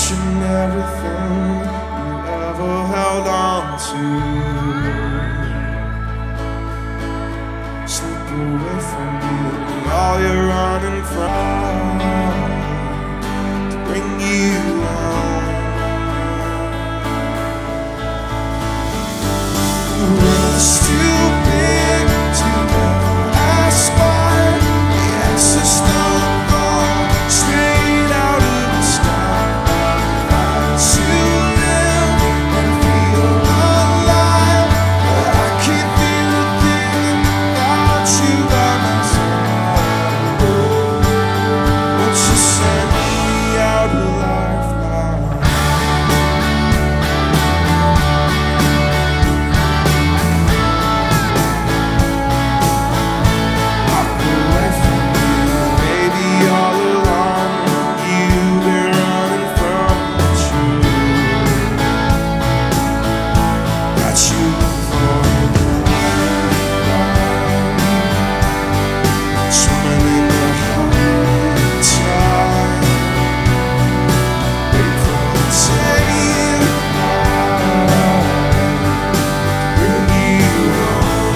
watching everything you ever held on to slip away from you, and all you're running from to bring you on. The world's too big to ever aspire. The answers don't fall straight out of the sky. To live and feel alive, but I can't feel a thing without you by my side. Won't you send me out a lifeline? Walk away from you, maybe all along you've been running from the truth. Got you for the lifeline, swimming in the high tide, wait for the day bring you home.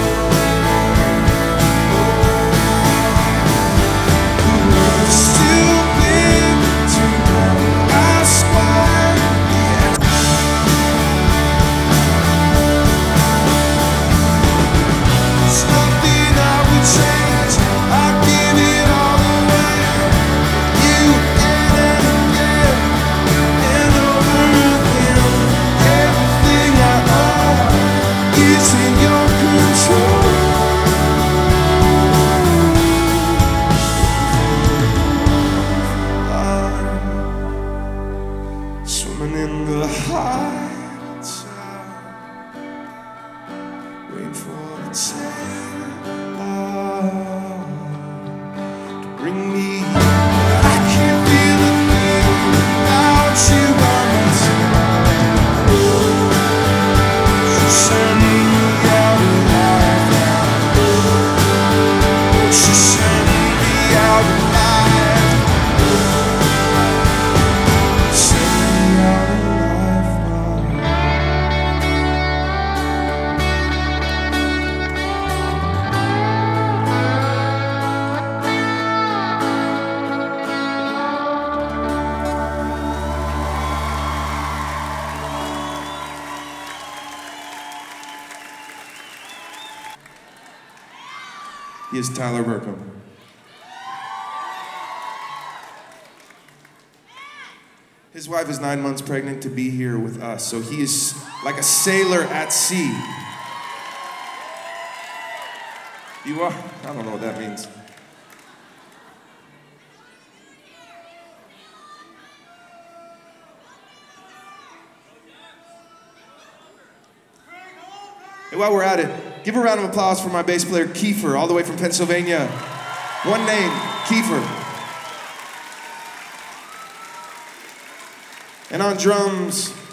The world's too big to ask why. There's nothing I would change. I'd give it all away. You again and again and over again. Everything I own is in your control. I'm swimming in the high tide, wait for the tail to bring me. I can't feel a thing without you by my side. You send me out alive. You send me out alive. Send me out alive now. He is Tyler Burkham. His wife is 9 months pregnant to be here with us, so he is like a sailor at sea. You are? I don't know what that means. Hey, while we're at it, give a round of applause for my bass player, Kiefer, all the way from Pennsylvania. One name, Kiefer. And on drums,